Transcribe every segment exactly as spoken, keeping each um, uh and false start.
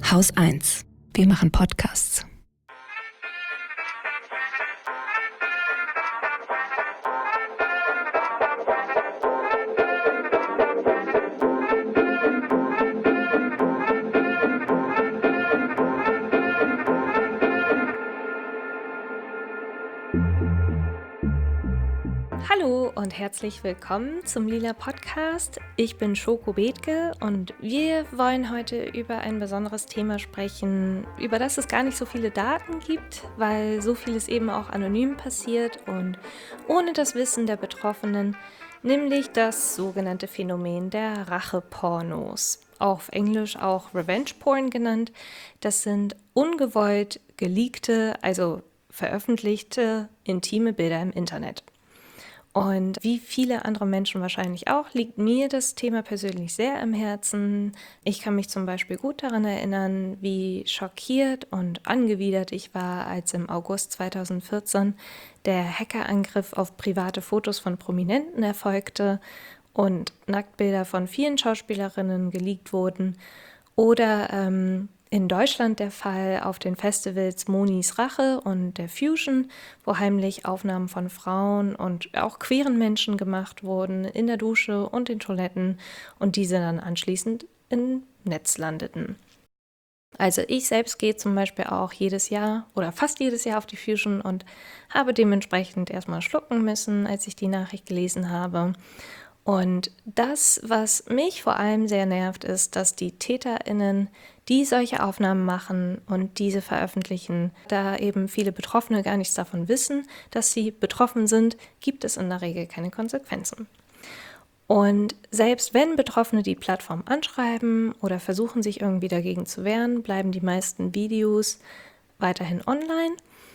Haus eins. Wir machen Podcasts. Hallo und herzlich willkommen zum Lila Podcast. Ich bin Schoko Bethke und wir wollen heute über ein besonderes Thema sprechen, über das es gar nicht so viele Daten gibt, weil so vieles eben auch anonym passiert und ohne das Wissen der Betroffenen, nämlich das sogenannte Phänomen der Rachepornos, auf Englisch auch Revenge Porn genannt. Das sind ungewollt geleakte, also veröffentlichte intime Bilder im Internet. Und wie viele andere Menschen wahrscheinlich auch, liegt mir das Thema persönlich sehr am Herzen. Ich kann mich zum Beispiel gut daran erinnern, wie schockiert und angewidert ich war, als im August zweitausendvierzehn der Hackerangriff auf private Fotos von Prominenten erfolgte und Nacktbilder von vielen Schauspielerinnen geleakt wurden. Oder ähm, in Deutschland der Fall auf den Festivals Monis Rache und der Fusion, wo heimlich Aufnahmen von Frauen und auch queeren Menschen gemacht wurden in der Dusche und den Toiletten und diese dann anschließend im Netz landeten. Also ich selbst gehe zum Beispiel auch jedes Jahr oder fast jedes Jahr auf die Fusion und habe dementsprechend erstmal schlucken müssen, als ich die Nachricht gelesen habe. Und das, was mich vor allem sehr nervt, ist, dass die TäterInnen, die solche Aufnahmen machen und diese veröffentlichen, da eben viele Betroffene gar nichts davon wissen, dass sie betroffen sind, gibt es in der Regel keine Konsequenzen. Und selbst wenn Betroffene die Plattform anschreiben oder versuchen, sich irgendwie dagegen zu wehren, bleiben die meisten Videos weiterhin online.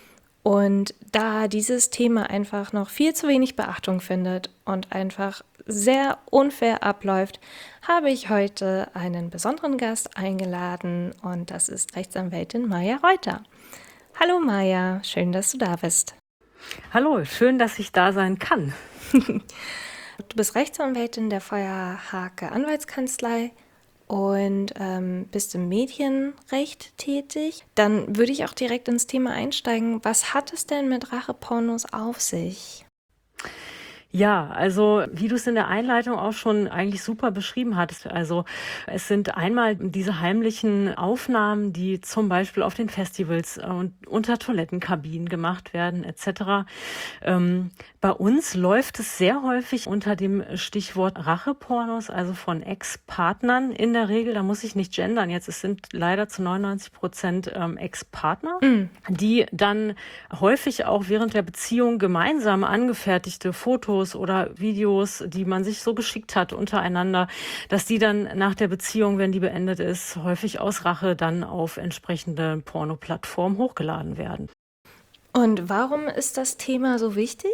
Und da dieses Thema einfach noch viel zu wenig Beachtung findet und einfach sehr unfair abläuft, habe ich heute einen besonderen Gast eingeladen und das ist Rechtsanwältin Maja Reuter. Hallo Maja, schön, dass du da bist. Hallo, schön, dass ich da sein kann. Du bist Rechtsanwältin der Feuer Hake Anwaltskanzlei und ähm, bist im Medienrecht tätig. Dann würde ich auch direkt ins Thema einsteigen. Was hat es denn mit Rachepornos auf sich? Ja, also wie du es in der Einleitung auch schon eigentlich super beschrieben hattest. Also es sind einmal diese heimlichen Aufnahmen, die zum Beispiel auf den Festivals und unter Toilettenkabinen gemacht werden et cetera. Ähm, bei uns läuft es sehr häufig unter dem Stichwort Rachepornos, also von Ex-Partnern in der Regel. Da muss ich nicht gendern jetzt. Es sind leider zu neunundneunzig Prozent ähm, Ex-Partner, mm. die dann häufig auch während der Beziehung gemeinsam angefertigte Fotos oder Videos, die man sich so geschickt hat untereinander, dass die dann nach der Beziehung, wenn die beendet ist, häufig aus Rache dann auf entsprechende Porno-Plattformen hochgeladen werden. Und warum ist das Thema so wichtig?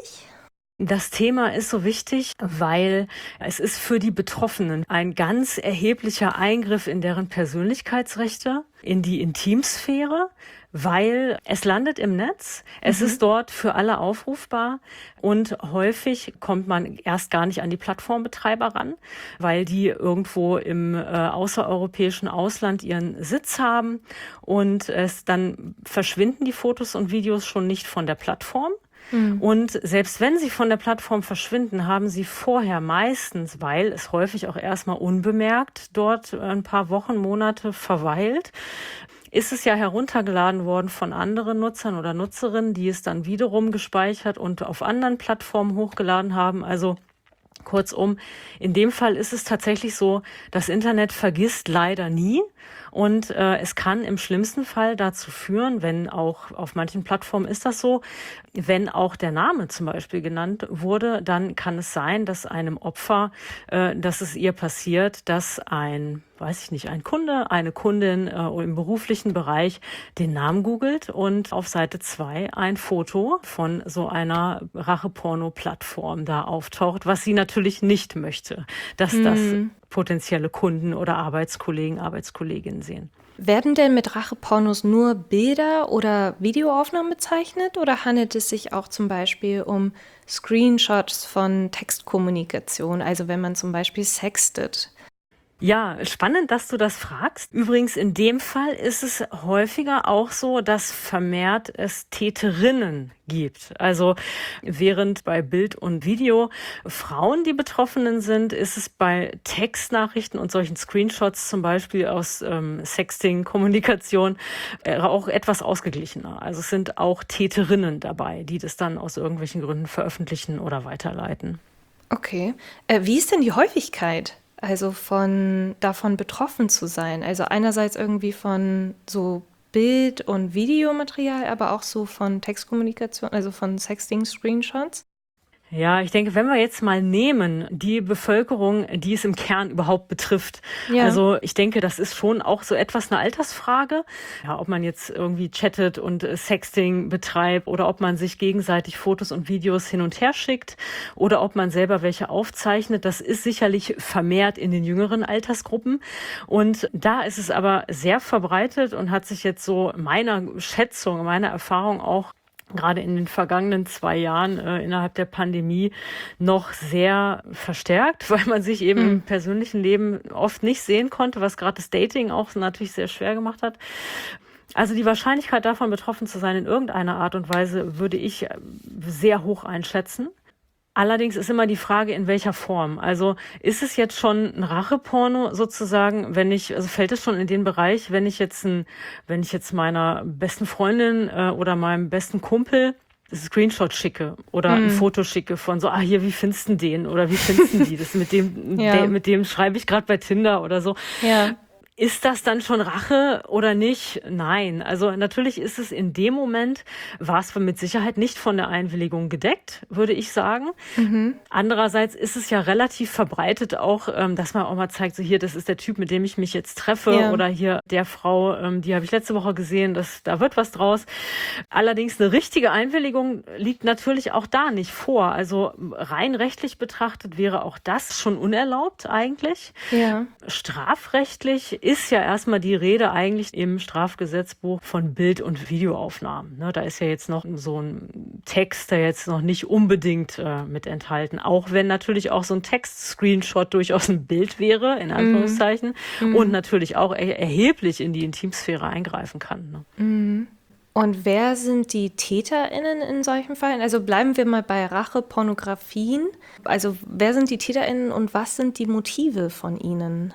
Das Thema ist so wichtig, weil es ist für die Betroffenen ein ganz erheblicher Eingriff in deren Persönlichkeitsrechte, in die Intimsphäre, weil es landet im Netz, es mhm. ist dort für alle aufrufbar und häufig kommt man erst gar nicht an die Plattformbetreiber ran, weil die irgendwo im äh, außereuropäischen Ausland ihren Sitz haben und es dann verschwinden die Fotos und Videos schon nicht von der Plattform. Und selbst wenn sie von der Plattform verschwinden, haben sie vorher meistens, weil es häufig auch erstmal unbemerkt dort ein paar Wochen, Monate verweilt, ist es ja heruntergeladen worden von anderen Nutzern oder Nutzerinnen, die es dann wiederum gespeichert und auf anderen Plattformen hochgeladen haben. Also kurzum, in dem Fall ist es tatsächlich so, das Internet vergisst leider nie. Und äh, es kann im schlimmsten Fall dazu führen, wenn auch auf manchen Plattformen ist das so, wenn auch der Name zum Beispiel genannt wurde, dann kann es sein, dass einem Opfer, äh, dass es ihr passiert, dass ein, weiß ich nicht, ein Kunde, eine Kundin äh, im beruflichen Bereich den Namen googelt und auf Seite zwei ein Foto von so einer Rache-Porno-Plattform da auftaucht, was sie natürlich nicht möchte, dass hm. das potenzielle Kunden oder Arbeitskollegen, Arbeitskolleginnen sehen. Werden denn mit Rachepornos nur Bilder oder Videoaufnahmen bezeichnet oder handelt es sich auch zum Beispiel um Screenshots von Textkommunikation, also wenn man zum Beispiel sextet? Ja, spannend, dass du das fragst. Übrigens, in dem Fall ist es häufiger auch so, dass vermehrt es Täterinnen gibt. Also während bei Bild und Video Frauen die Betroffenen sind, ist es bei Textnachrichten und solchen Screenshots zum Beispiel aus ähm, Sexting-Kommunikation äh, auch etwas ausgeglichener. Also es sind auch Täterinnen dabei, die das dann aus irgendwelchen Gründen veröffentlichen oder weiterleiten. Okay. Äh, wie ist denn die Häufigkeit? Also von davon betroffen zu sein. Also einerseits irgendwie von so Bild- und Videomaterial, aber auch so von Textkommunikation, also von Sexting-Screenshots. Ja, ich denke, wenn wir jetzt mal nehmen, die Bevölkerung, die es im Kern überhaupt betrifft. Ja. Also ich denke, das ist schon auch so etwas eine Altersfrage. Ja, ob man jetzt irgendwie chattet und äh, Sexting betreibt oder ob man sich gegenseitig Fotos und Videos hin und her schickt oder ob man selber welche aufzeichnet. Das ist sicherlich vermehrt in den jüngeren Altersgruppen. Und da ist es aber sehr verbreitet und hat sich jetzt so meiner Schätzung, meiner Erfahrung auch gerade in den vergangenen zwei Jahren äh, innerhalb der Pandemie noch sehr verstärkt, weil man sich eben mhm. im persönlichen Leben oft nicht sehen konnte, was gerade das Dating auch natürlich sehr schwer gemacht hat. Also die Wahrscheinlichkeit davon betroffen zu sein in irgendeiner Art und Weise würde ich sehr hoch einschätzen. Allerdings ist immer die Frage, in welcher Form. Also ist es jetzt schon ein Racheporno sozusagen, wenn ich, also fällt es schon in den Bereich, wenn ich jetzt ein, wenn ich jetzt meiner besten Freundin äh, oder meinem besten Kumpel ein Screenshot schicke oder mm. ein Foto schicke von so, ah hier, wie findest du den oder wie findest du die? Das mit dem, ja. de, mit dem schreibe ich gerade bei Tinder oder so. Ja. Ist das dann schon Rache oder nicht? Nein. Also natürlich ist es in dem Moment, war es mit Sicherheit nicht von der Einwilligung gedeckt, würde ich sagen. Mhm. Andererseits ist es ja relativ verbreitet auch, dass man auch mal zeigt, so hier, das ist der Typ, mit dem ich mich jetzt treffe ja. oder hier der Frau, die habe ich letzte Woche gesehen, das, da wird was draus. Allerdings eine richtige Einwilligung liegt natürlich auch da nicht vor. Also rein rechtlich betrachtet wäre auch das schon unerlaubt eigentlich. Ja. Strafrechtlich ist ja erstmal die Rede eigentlich im Strafgesetzbuch von Bild- und Videoaufnahmen. Ne, da ist ja jetzt noch so ein Text, der jetzt noch nicht unbedingt äh, mit enthalten. Auch wenn natürlich auch so ein Text-Screenshot durchaus ein Bild wäre, in Anführungszeichen, mm. und natürlich auch er- erheblich in die Intimsphäre eingreifen kann. Ne? Mm. Und wer sind die TäterInnen in solchen Fällen? Also bleiben wir mal bei Rache, Pornografien. Also wer sind die TäterInnen und was sind die Motive von ihnen?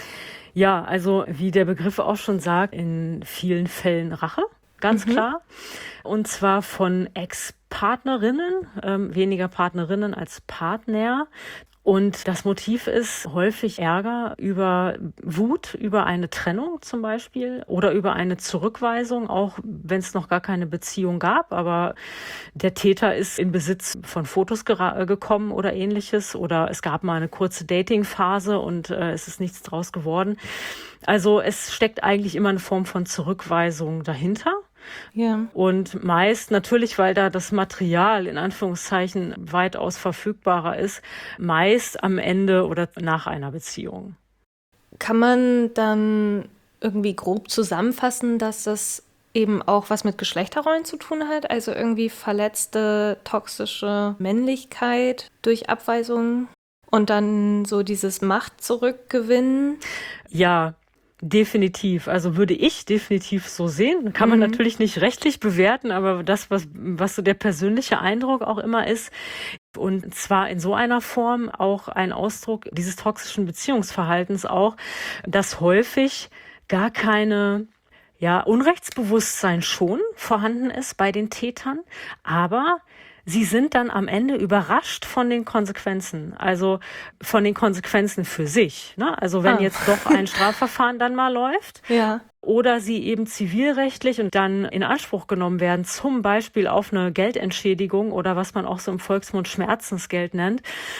Ja, also wie der Begriff auch schon sagt, in vielen Fällen Rache, ganz mhm. klar. Und zwar von Ex-Partnerinnen, ähm, weniger Partnerinnen als Partner. Und das Motiv ist häufig Ärger über Wut, über eine Trennung zum Beispiel oder über eine Zurückweisung, auch wenn es noch gar keine Beziehung gab. Aber der Täter ist in Besitz von Fotos gera- gekommen oder ähnliches. Oder es gab mal eine kurze Dating-Phase und äh, es ist nichts draus geworden. Also es steckt eigentlich immer eine Form von Zurückweisung dahinter. Ja. Und meist natürlich, weil da das Material in Anführungszeichen weitaus verfügbarer ist, meist am Ende oder nach einer Beziehung. Kann man dann irgendwie grob zusammenfassen, dass das eben auch was mit Geschlechterrollen zu tun hat? Also irgendwie verletzte, toxische Männlichkeit durch Abweisung und dann so dieses Macht zurückgewinnen? Ja, definitiv. Also würde ich definitiv so sehen. Kann man mhm. natürlich nicht rechtlich bewerten, aber das, was, was so der persönliche Eindruck auch immer ist, und zwar in so einer Form auch ein Ausdruck dieses toxischen Beziehungsverhaltens auch, dass häufig gar keine ja, Unrechtsbewusstsein schon vorhanden ist bei den Tätern, aber sie sind dann am Ende überrascht von den Konsequenzen, also von den Konsequenzen für sich. Ne? Also wenn ah. jetzt doch ein Strafverfahren dann mal läuft ja. oder sie eben zivilrechtlich und dann in Anspruch genommen werden, zum Beispiel auf eine Geldentschädigung oder was man auch so im Volksmund Schmerzensgeld nennt,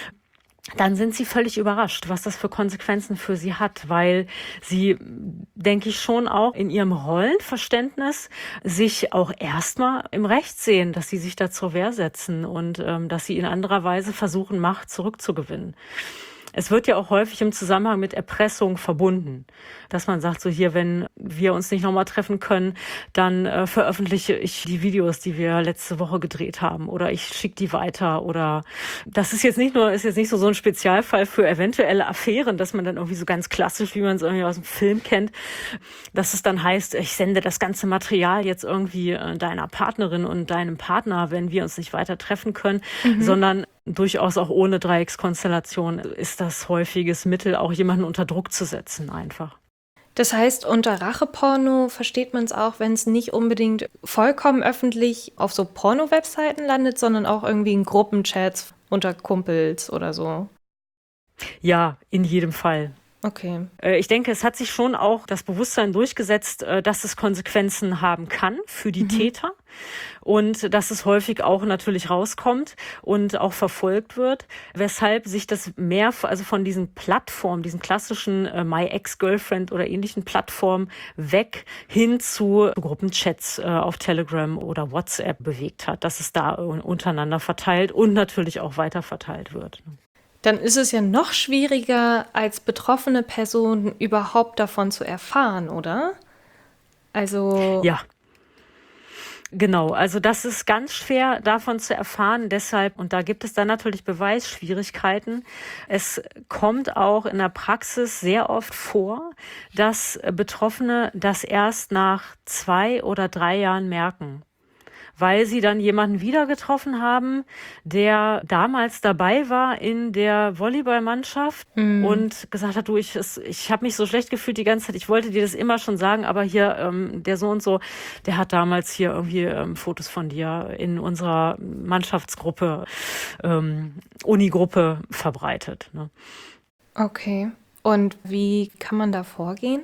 dann sind sie völlig überrascht, was das für Konsequenzen für sie hat, weil sie, denke ich, schon auch in ihrem Rollenverständnis sich auch erstmal im Recht sehen, dass sie sich da zur Wehr setzen und ähm, dass sie in anderer Weise versuchen, Macht zurückzugewinnen. Es wird ja auch häufig im Zusammenhang mit Erpressung verbunden, dass man sagt, so hier, wenn wir uns nicht nochmal treffen können, dann äh, veröffentliche ich die Videos, die wir letzte Woche gedreht haben, oder ich schicke die weiter, oder das ist jetzt nicht nur, ist jetzt nicht so so ein Spezialfall für eventuelle Affären, dass man dann irgendwie so ganz klassisch, wie man es irgendwie aus dem Film kennt, dass es dann heißt, ich sende das ganze Material jetzt irgendwie äh, deiner Partnerin und deinem Partner, wenn wir uns nicht weiter treffen können, mhm. sondern durchaus auch ohne Dreieckskonstellation ist das häufiges Mittel, auch jemanden unter Druck zu setzen einfach. Das heißt, unter Racheporno versteht man es auch, wenn es nicht unbedingt vollkommen öffentlich auf so Porno-Webseiten landet, sondern auch irgendwie in Gruppenchats unter Kumpels oder so. Ja, in jedem Fall. Okay. Ich denke, es hat sich schon auch das Bewusstsein durchgesetzt, dass es Konsequenzen haben kann für die mhm. Täter und dass es häufig auch natürlich rauskommt und auch verfolgt wird, weshalb sich das mehr, also von diesen Plattformen, diesen klassischen äh, My Ex-Girlfriend oder ähnlichen Plattformen weg hin zu Gruppenchats äh, auf Telegram oder WhatsApp bewegt hat, dass es da untereinander verteilt und natürlich auch weiter verteilt wird. Dann ist es ja noch schwieriger, als betroffene Person überhaupt davon zu erfahren, oder? Also... Ja. Genau, also das ist ganz schwer davon zu erfahren, deshalb, und da gibt es dann natürlich Beweisschwierigkeiten. Es kommt auch in der Praxis sehr oft vor, dass Betroffene das erst nach zwei oder drei Jahren merken, weil sie dann jemanden wieder getroffen haben, der damals dabei war in der Volleyballmannschaft mm. und gesagt hat, du, ich, ich habe mich so schlecht gefühlt die ganze Zeit, ich wollte dir das immer schon sagen, aber hier ähm, der so und so, der hat damals hier irgendwie ähm, Fotos von dir in unserer Mannschaftsgruppe, ähm, Unigruppe verbreitet. Ne? Okay, und wie kann man da vorgehen?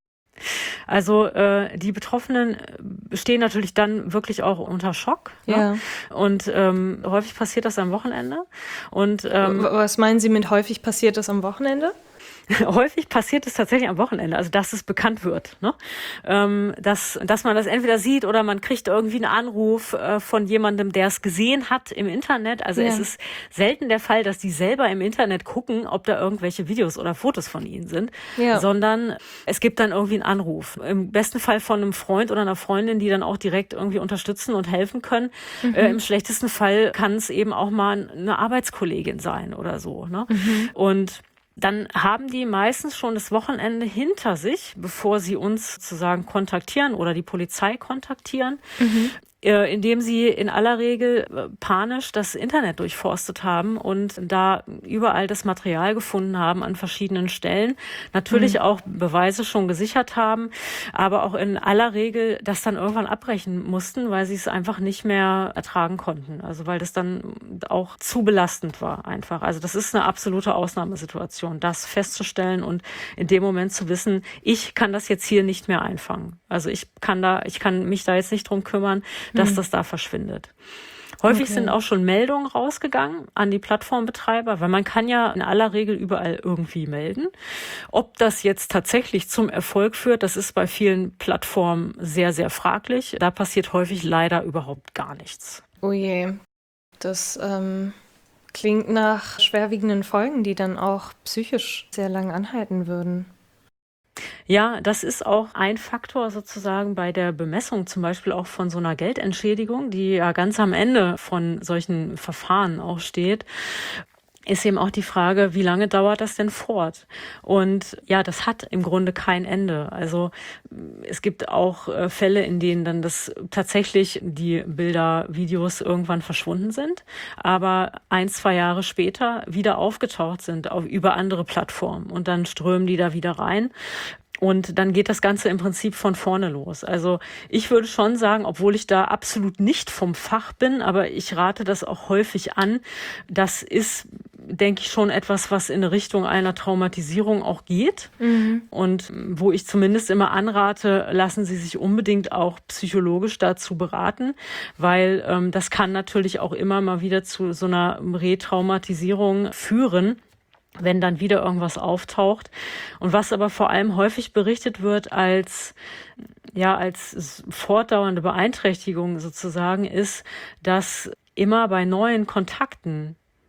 Also äh, die Betroffenen stehen natürlich dann wirklich auch unter Schock. Ne? Ja. Und ähm, häufig passiert das am Wochenende. Und ähm, was meinen Sie mit häufig passiert das am Wochenende? Häufig passiert es tatsächlich am Wochenende, also dass es bekannt wird, ne? ähm, dass, dass man das entweder sieht oder man kriegt irgendwie einen Anruf äh, von jemandem, der es gesehen hat im Internet. Also ja. Es ist selten der Fall, dass die selber im Internet gucken, ob da irgendwelche Videos oder Fotos von ihnen sind, ja. sondern es gibt dann irgendwie einen Anruf. Im besten Fall von einem Freund oder einer Freundin, die dann auch direkt irgendwie unterstützen und helfen können. Mhm. Äh, im schlechtesten Fall kann es eben auch mal eine Arbeitskollegin sein oder so. Ne? Mhm. Und dann haben die meistens schon das Wochenende hinter sich, bevor sie uns sozusagen kontaktieren oder die Polizei kontaktieren, mhm. äh, indem sie in aller Regel äh, panisch das Internet durchforstet haben und da überall das Material gefunden haben an verschiedenen Stellen. Natürlich mhm. auch Beweise schon gesichert haben, aber auch in aller Regel das dann irgendwann abbrechen mussten, weil sie es einfach nicht mehr ertragen konnten. Also weil das dann auch zu belastend war einfach. Also das ist eine absolute Ausnahmesituation, das festzustellen und in dem Moment zu wissen, ich kann das jetzt hier nicht mehr einfangen. Also ich kann da, ich kann mich da jetzt nicht drum kümmern, dass mhm. das da verschwindet. Häufig okay. sind auch schon Meldungen rausgegangen an die Plattformbetreiber, weil man kann ja in aller Regel überall irgendwie melden. Ob das jetzt tatsächlich zum Erfolg führt, das ist bei vielen Plattformen sehr, sehr fraglich. Da passiert häufig leider überhaupt gar nichts. Oh je, das ähm, klingt nach schwerwiegenden Folgen, die dann auch psychisch sehr lang anhalten würden. Ja, das ist auch ein Faktor sozusagen bei der Bemessung zum Beispiel auch von so einer Geldentschädigung, die ja ganz am Ende von solchen Verfahren auch steht. Ist eben auch die Frage, wie lange dauert das denn fort? Und ja, das hat im Grunde kein Ende. Also es gibt auch äh, Fälle, in denen dann das tatsächlich die Bilder, Videos irgendwann verschwunden sind, aber ein, zwei Jahre später wieder aufgetaucht sind auf, über andere Plattformen und dann strömen die da wieder rein. Und dann geht das Ganze im Prinzip von vorne los. Also ich würde schon sagen, obwohl ich da absolut nicht vom Fach bin, aber ich rate das auch häufig an. Das ist, denke ich, schon etwas, was in Richtung einer Traumatisierung auch geht. Mhm. Und wo ich zumindest immer anrate, lassen Sie sich unbedingt auch psychologisch dazu beraten, weil ähm, das kann natürlich auch immer mal wieder zu so einer Retraumatisierung führen, wenn dann wieder irgendwas auftaucht. Und was aber vor allem häufig berichtet wird als, ja, als fortdauernde Beeinträchtigung sozusagen ist, dass immer bei neuen Kontakten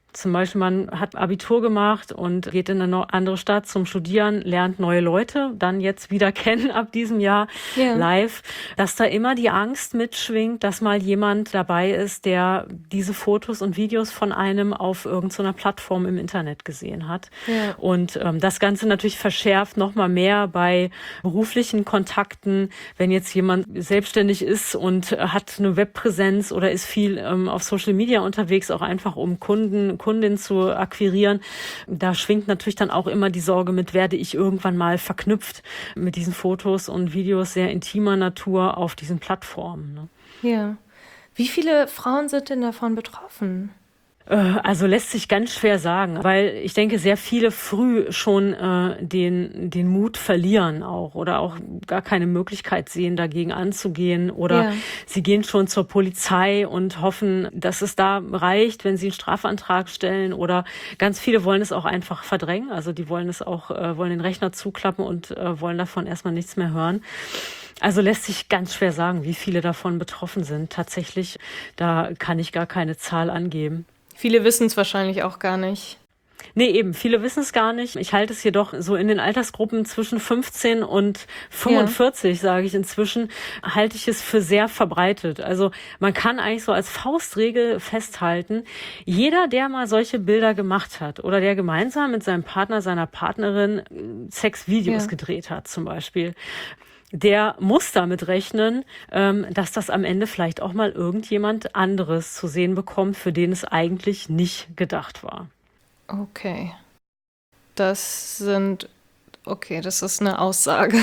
Zum Beispiel, man hat Abitur gemacht und geht in eine andere Stadt zum Studieren, lernt neue Leute, dann jetzt wieder kennen ab diesem Jahr ja. live, dass da immer die Angst mitschwingt, dass mal jemand dabei ist, der diese Fotos und Videos von einem auf irgendeiner Plattform im Internet gesehen hat. Ja. Und ähm, das Ganze natürlich verschärft noch mal mehr bei beruflichen Kontakten, wenn jetzt jemand selbstständig ist und hat eine Webpräsenz oder ist viel ähm, auf Social Media unterwegs, auch einfach um Kunden Kundin zu akquirieren. Da schwingt natürlich dann auch immer die Sorge mit, werde ich irgendwann mal verknüpft mit diesen Fotos und Videos sehr intimer Natur auf diesen Plattformen. Ne? Ja. Wie viele Frauen sind denn davon betroffen? Also lässt sich ganz schwer sagen, weil ich denke, sehr viele früh schon äh, den den Mut verlieren auch oder auch gar keine Möglichkeit sehen, dagegen anzugehen oder ja. sie gehen schon zur Polizei und hoffen, dass es da reicht, wenn sie einen Strafantrag stellen oder ganz viele wollen es auch einfach verdrängen, also die wollen es auch, äh, wollen den Rechner zuklappen und äh, wollen davon erstmal nichts mehr hören. Also lässt sich ganz schwer sagen, wie viele davon betroffen sind. Tatsächlich, da kann ich gar keine Zahl angeben. Viele wissen es wahrscheinlich auch gar nicht. Nee, eben, viele wissen es gar nicht. Ich halte es jedoch so in den Altersgruppen zwischen fünfzehn und fünfundvierzig, ja. sage ich inzwischen, halte ich es für sehr verbreitet. Also man kann eigentlich so als Faustregel festhalten, jeder, der mal solche Bilder gemacht hat oder der gemeinsam mit seinem Partner, seiner Partnerin Sexvideos ja. gedreht hat zum Beispiel, der muss damit rechnen, ähm, dass das am Ende vielleicht auch mal irgendjemand anderes zu sehen bekommt, für den es eigentlich nicht gedacht war. Okay. Das sind, okay, das ist eine Aussage.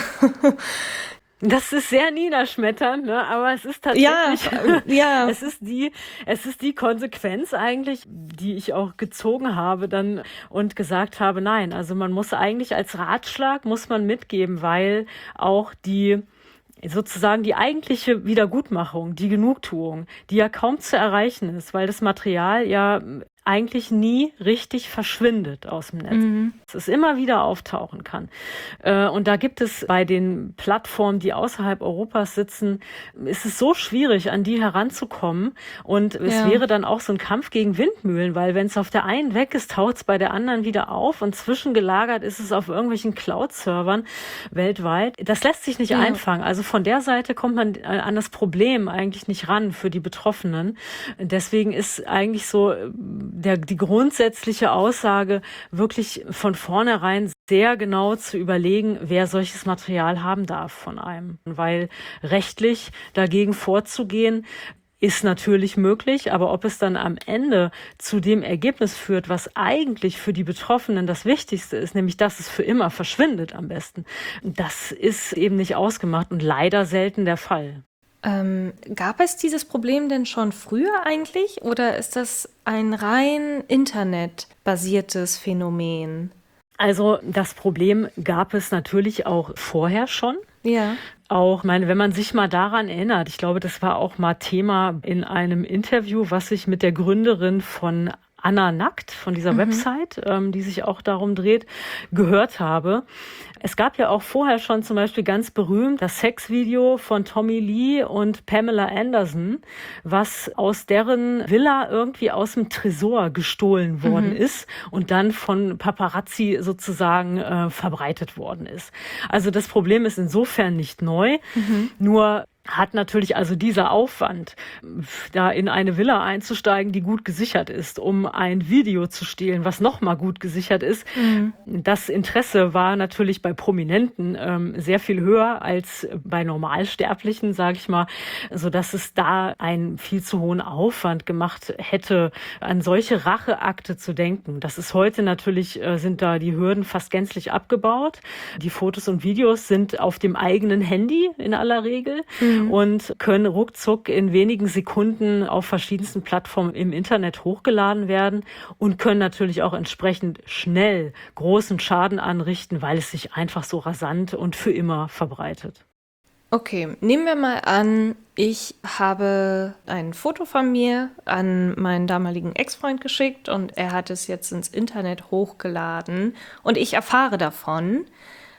Das ist sehr niederschmetternd, ne? Aber es ist tatsächlich, ja, ja. es ist die, es ist die Konsequenz eigentlich, die ich auch gezogen habe dann und gesagt habe, nein, also man muss eigentlich als Ratschlag muss man mitgeben, weil auch die sozusagen die eigentliche Wiedergutmachung, die Genugtuung, die ja kaum zu erreichen ist, weil das Material ja eigentlich nie richtig verschwindet aus dem Netz. Mhm. Dass es immer wieder auftauchen kann. Und da gibt es bei den Plattformen, die außerhalb Europas sitzen, ist es so schwierig, an die heranzukommen. Und es ja. wäre dann auch so ein Kampf gegen Windmühlen, weil wenn es auf der einen weg ist, taucht es bei der anderen wieder auf und zwischengelagert ist es auf irgendwelchen Cloud-Servern weltweit. Das lässt sich nicht ja. einfangen. Also von der Seite kommt man an das Problem eigentlich nicht ran für die Betroffenen. Deswegen ist eigentlich so Der, die grundsätzliche Aussage, wirklich von vornherein sehr genau zu überlegen, wer solches Material haben darf von einem. Weil rechtlich dagegen vorzugehen, ist natürlich möglich, aber ob es dann am Ende zu dem Ergebnis führt, was eigentlich für die Betroffenen das Wichtigste ist, nämlich dass es für immer verschwindet am besten, das ist eben nicht ausgemacht und leider selten der Fall. Ähm, gab es dieses Problem denn schon früher eigentlich oder ist das ein rein internetbasiertes Phänomen? Also das Problem gab es natürlich auch vorher schon. Ja. Auch, meine, wenn man sich mal daran erinnert, ich glaube, das war auch mal Thema in einem Interview, was ich mit der Gründerin von Anna Nackt, von dieser mhm. Website, ähm, die sich auch darum dreht, gehört habe. Es gab ja auch vorher schon zum Beispiel ganz berühmt das Sexvideo von Tommy Lee und Pamela Anderson, was aus deren Villa irgendwie aus dem Tresor gestohlen worden mhm. ist und dann von Paparazzi sozusagen äh, verbreitet worden ist. Also das Problem ist insofern nicht neu, mhm. nur hat natürlich also dieser Aufwand, da in eine Villa einzusteigen, die gut gesichert ist, um ein Video zu stehlen, was nochmal gut gesichert ist. Mhm. Das Interesse war natürlich bei Prominenten ähm, sehr viel höher als bei Normalsterblichen, sage ich mal, sodass es da einen viel zu hohen Aufwand gemacht hätte, an solche Racheakte zu denken. Das ist heute natürlich, äh, sind da die Hürden fast gänzlich abgebaut. Die Fotos und Videos sind auf dem eigenen Handy in aller Regel. Mhm. Und können ruckzuck in wenigen Sekunden auf verschiedensten Plattformen im Internet hochgeladen werden und können natürlich auch entsprechend schnell großen Schaden anrichten, weil es sich einfach so rasant und für immer verbreitet. Okay, nehmen wir mal an, ich habe ein Foto von mir an meinen damaligen Ex-Freund geschickt und er hat es jetzt ins Internet hochgeladen und ich erfahre davon.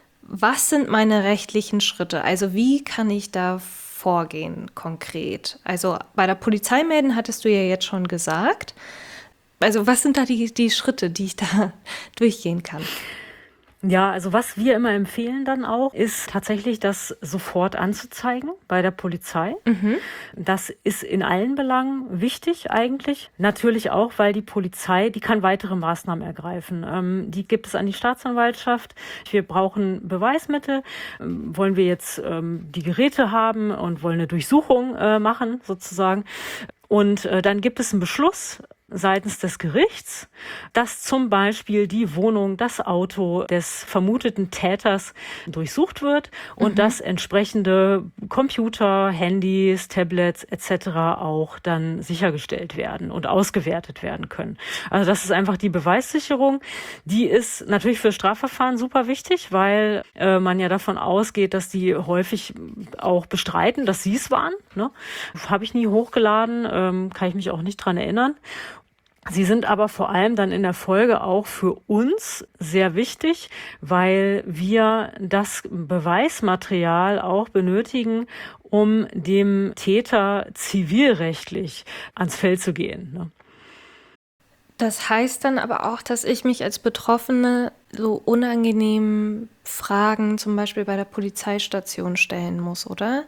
Was sind meine rechtlichen Schritte? Also wie kann ich da vorgehen konkret? Also bei der Polizei melden hattest du ja jetzt schon gesagt. Also was sind da die, die Schritte, die ich da durchgehen kann? Ja, also was wir immer empfehlen dann auch, ist tatsächlich, das sofort anzuzeigen bei der Polizei. Mhm. Das ist in allen Belangen wichtig eigentlich. Natürlich auch, weil die Polizei, die kann weitere Maßnahmen ergreifen. Ähm, die gibt es an die Staatsanwaltschaft. Wir brauchen Beweismittel. Ähm, wollen wir jetzt ähm, die Geräte haben und wollen eine Durchsuchung äh, machen sozusagen. Und äh, dann gibt es einen Beschluss seitens des Gerichts, dass zum Beispiel die Wohnung, das Auto des vermuteten Täters durchsucht wird und mhm. dass entsprechende Computer, Handys, Tablets et cetera auch dann sichergestellt werden und ausgewertet werden können. Also das ist einfach die Beweissicherung. Die ist natürlich für Strafverfahren super wichtig, weil äh, man ja davon ausgeht, dass die häufig auch bestreiten, dass sie es waren. Ne? Habe ich nie hochgeladen, ähm, kann ich mich auch nicht dran erinnern. Sie sind aber vor allem dann in der Folge auch für uns sehr wichtig, weil wir das Beweismaterial auch benötigen, um dem Täter zivilrechtlich ans Fell zu gehen. Ne? Das heißt dann aber auch, dass ich mich als Betroffene so unangenehmen Fragen zum Beispiel bei der Polizeistation stellen muss, oder?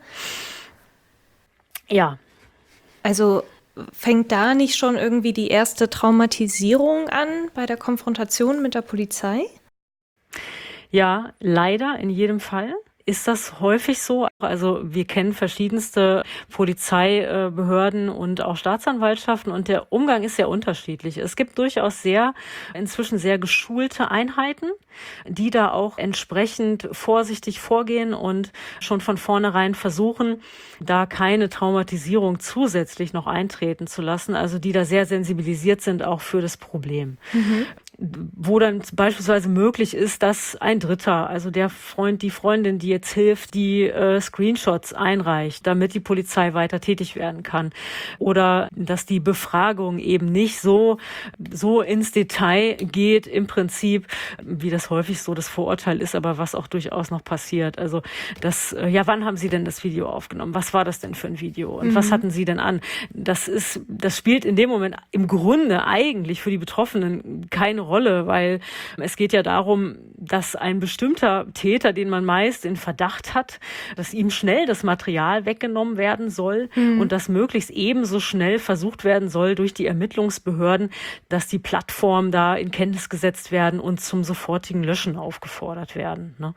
Ja. Also fängt da nicht schon irgendwie die erste Traumatisierung an bei der Konfrontation mit der Polizei? Ja, leider in jedem Fall. Ist das häufig so? Also wir kennen verschiedenste Polizeibehörden und auch Staatsanwaltschaften und der Umgang ist sehr unterschiedlich. Es gibt durchaus sehr, inzwischen sehr geschulte Einheiten, die da auch entsprechend vorsichtig vorgehen und schon von vornherein versuchen, da keine Traumatisierung zusätzlich noch eintreten zu lassen, also die da sehr sensibilisiert sind auch für das Problem. Mhm. Wo dann beispielsweise möglich ist, dass ein Dritter, also der Freund, die Freundin, die jetzt hilft, die äh, Screenshots einreicht, damit die Polizei weiter tätig werden kann. Oder dass die Befragung eben nicht so, so ins Detail geht, im Prinzip, wie das häufig so das Vorurteil ist, aber was auch durchaus noch passiert. Also das, äh, ja, wann haben Sie denn das Video aufgenommen? Was war das denn für ein Video? Und mhm. was hatten Sie denn an? Das ist, das spielt in dem Moment im Grunde eigentlich für die Betroffenen keine Rolle, weil es geht ja darum, dass ein bestimmter Täter, den man meist in Verdacht hat, dass ihm schnell das Material weggenommen werden soll mhm. und dass möglichst ebenso schnell versucht werden soll durch die Ermittlungsbehörden, dass die Plattformen da in Kenntnis gesetzt werden und zum sofortigen Löschen aufgefordert werden. Ne?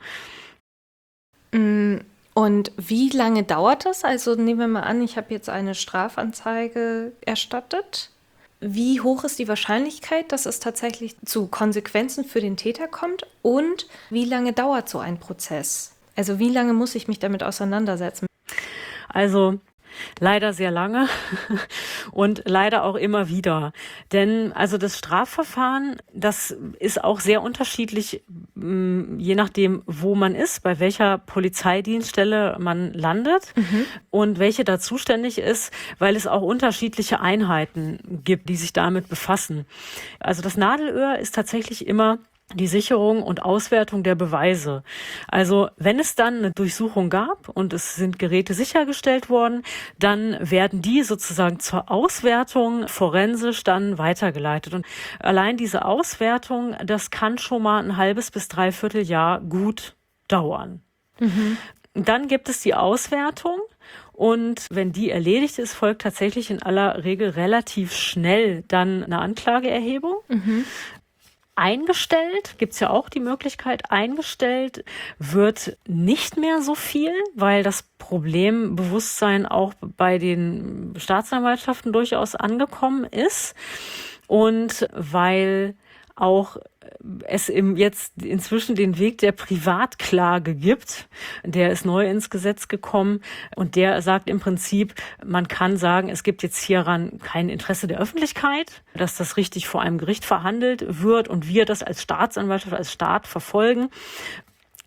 Und wie lange dauert das? Also nehmen wir mal an, ich habe jetzt eine Strafanzeige erstattet. Wie hoch ist die Wahrscheinlichkeit, dass es tatsächlich zu Konsequenzen für den Täter kommt? Und wie lange dauert so ein Prozess? Also wie lange muss ich mich damit auseinandersetzen? Also leider sehr lange und leider auch immer wieder. Denn also das Strafverfahren, das ist auch sehr unterschiedlich, je nachdem, wo man ist, bei welcher Polizeidienststelle man landet mhm. und welche da zuständig ist, weil es auch unterschiedliche Einheiten gibt, die sich damit befassen. Also das Nadelöhr ist tatsächlich immer die Sicherung und Auswertung der Beweise. Also wenn es dann eine Durchsuchung gab und es sind Geräte sichergestellt worden, dann werden die sozusagen zur Auswertung forensisch dann weitergeleitet. Und allein diese Auswertung, das kann schon mal ein halbes bis dreiviertel Jahr gut dauern. Mhm. Dann gibt es die Auswertung. Und wenn die erledigt ist, folgt tatsächlich in aller Regel relativ schnell dann eine Anklageerhebung. Mhm. Eingestellt, gibt's ja auch die Möglichkeit, eingestellt wird nicht mehr so viel, weil das Problembewusstsein auch bei den Staatsanwaltschaften durchaus angekommen ist und weil auch es im jetzt inzwischen den Weg der Privatklage gibt. Der ist neu ins Gesetz gekommen und der sagt im Prinzip, man kann sagen, es gibt jetzt hieran kein Interesse der Öffentlichkeit, dass das richtig vor einem Gericht verhandelt wird und wir das als Staatsanwaltschaft, als Staat verfolgen.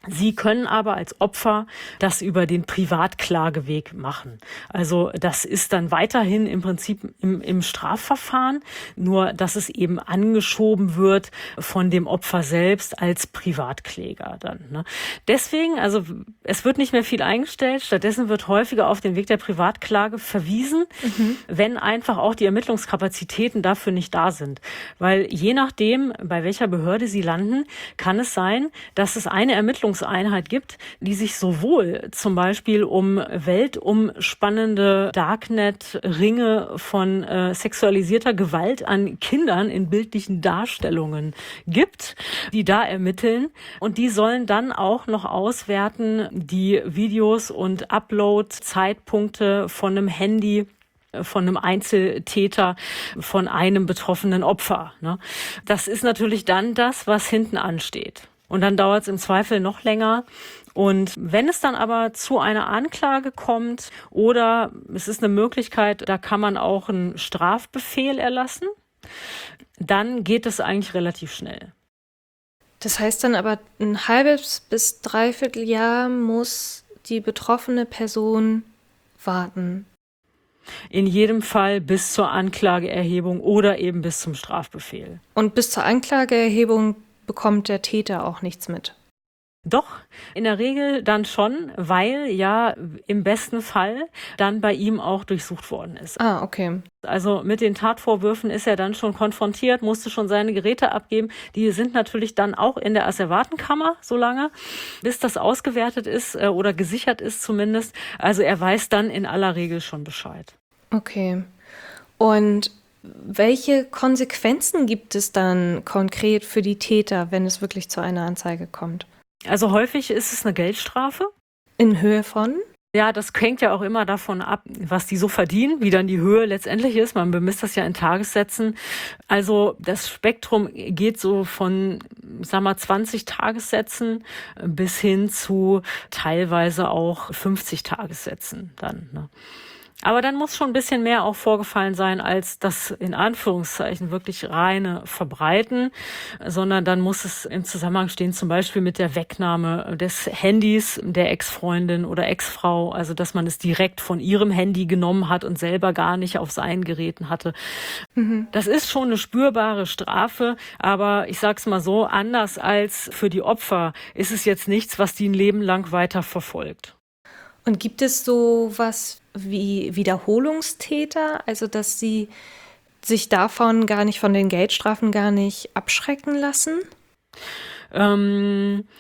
Sie können aber als Opfer das über den Privatklageweg machen. Also das ist dann weiterhin im Prinzip im, im Strafverfahren, nur dass es eben angeschoben wird von dem Opfer selbst als Privatkläger dann. Ne? Deswegen, also es wird nicht mehr viel eingestellt, stattdessen wird häufiger auf den Weg der Privatklage verwiesen, mhm. wenn einfach auch die Ermittlungskapazitäten dafür nicht da sind. Weil je nachdem, bei welcher Behörde Sie landen, kann es sein, dass es eine Ermittlung Einheit gibt, die sich sowohl zum Beispiel um weltumspannende Darknet-Ringe von äh, sexualisierter Gewalt an Kindern in bildlichen Darstellungen gibt, die da ermitteln. Und die sollen dann auch noch auswerten die Videos und Upload-Zeitpunkte von einem Handy von einem Einzeltäter, von einem betroffenen Opfer. Ne? Das ist natürlich dann das, was hinten ansteht. Und dann dauert es im Zweifel noch länger. Und wenn es dann aber zu einer Anklage kommt oder es ist eine Möglichkeit, da kann man auch einen Strafbefehl erlassen, dann geht es eigentlich relativ schnell. Das heißt dann aber, ein halbes bis dreiviertel Jahr muss die betroffene Person warten. In jedem Fall bis zur Anklageerhebung oder eben bis zum Strafbefehl. Und bis zur Anklageerhebung bekommt der Täter auch nichts mit? Doch, in der Regel dann schon, weil ja im besten Fall dann bei ihm auch durchsucht worden ist. Ah, okay. Also mit den Tatvorwürfen ist er dann schon konfrontiert, musste schon seine Geräte abgeben. Die sind natürlich dann auch in der Asservatenkammer so lange, bis das ausgewertet ist äh, oder gesichert ist zumindest. Also er weiß dann in aller Regel schon Bescheid. Okay. Und welche Konsequenzen gibt es dann konkret für die Täter, wenn es wirklich zu einer Anzeige kommt? Also häufig ist es eine Geldstrafe. In Höhe von? Ja, das hängt ja auch immer davon ab, was die so verdienen, wie dann die Höhe letztendlich ist. Man bemisst das ja in Tagessätzen. Also das Spektrum geht so von, sag mal, zwanzig Tagessätzen bis hin zu teilweise auch fünfzig Tagessätzen dann, ne? Aber dann muss schon ein bisschen mehr auch vorgefallen sein als das in Anführungszeichen wirklich reine Verbreiten, sondern dann muss es im Zusammenhang stehen, zum Beispiel mit der Wegnahme des Handys der Ex-Freundin oder Ex-Frau, also dass man es direkt von ihrem Handy genommen hat und selber gar nicht auf seinen Geräten hatte. Mhm. Das ist schon eine spürbare Strafe, aber ich sag's mal so, anders als für die Opfer ist es jetzt nichts, was die ein Leben lang weiter verfolgt. Und gibt es so was wie Wiederholungstäter, also dass sie sich davon gar nicht, von den Geldstrafen gar nicht abschrecken lassen? Ähm,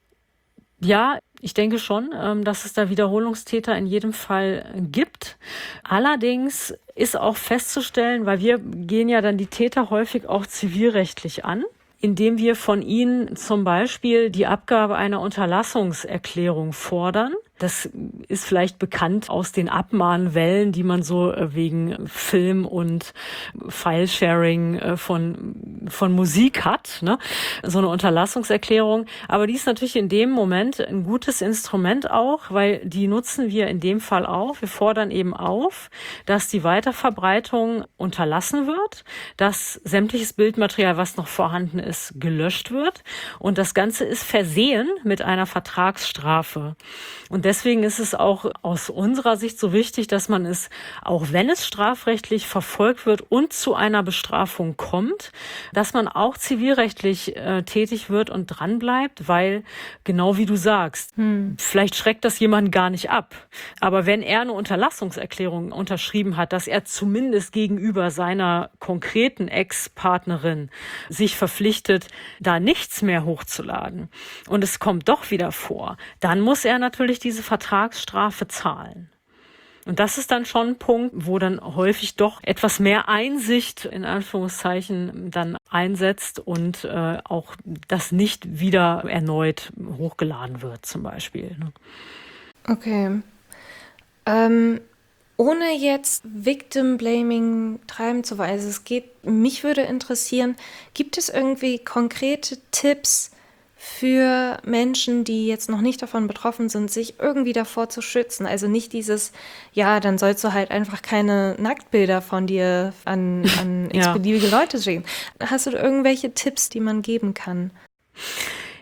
ja, ich denke schon, ähm, dass es da Wiederholungstäter in jedem Fall gibt. Allerdings ist auch festzustellen, weil wir gehen ja dann die Täter häufig auch zivilrechtlich an, indem wir von ihnen zum Beispiel die Abgabe einer Unterlassungserklärung fordern. Das ist vielleicht bekannt aus den Abmahnwellen, die man so wegen Film und Filesharing von, von Musik hat, ne? So eine Unterlassungserklärung. Aber die ist natürlich in dem Moment ein gutes Instrument auch, weil die nutzen wir in dem Fall auch. Wir fordern eben auf, dass die Weiterverbreitung unterlassen wird, dass sämtliches Bildmaterial, was noch vorhanden ist, gelöscht wird. Und das Ganze ist versehen mit einer Vertragsstrafe. Und deswegen ist es auch aus unserer Sicht so wichtig, dass man es, auch wenn es strafrechtlich verfolgt wird und zu einer Bestrafung kommt, dass man auch zivilrechtlich äh, tätig wird und dranbleibt, weil, genau wie du sagst, hm. vielleicht schreckt das jemanden gar nicht ab. Aber wenn er eine Unterlassungserklärung unterschrieben hat, dass er zumindest gegenüber seiner konkreten Ex-Partnerin sich verpflichtet, da nichts mehr hochzuladen und es kommt doch wieder vor, dann muss er natürlich diese Vertragsstrafe zahlen. Und das ist dann schon ein Punkt, wo dann häufig doch etwas mehr Einsicht in Anführungszeichen dann einsetzt und äh, auch das nicht wieder erneut hochgeladen wird zum Beispiel. Ne? Okay. Ähm, ohne jetzt Victim Blaming treiben zu wollen, also es geht, mich würde interessieren, gibt es irgendwie konkrete Tipps für Menschen, die jetzt noch nicht davon betroffen sind, sich irgendwie davor zu schützen? Also nicht dieses, ja, dann sollst du halt einfach keine Nacktbilder von dir an, an ja. x-beliebige Leute schicken. Hast du irgendwelche Tipps, die man geben kann?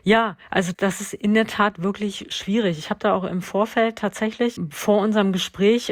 Ja, also das ist in der Tat wirklich schwierig. Ich habe da auch im Vorfeld tatsächlich vor unserem Gespräch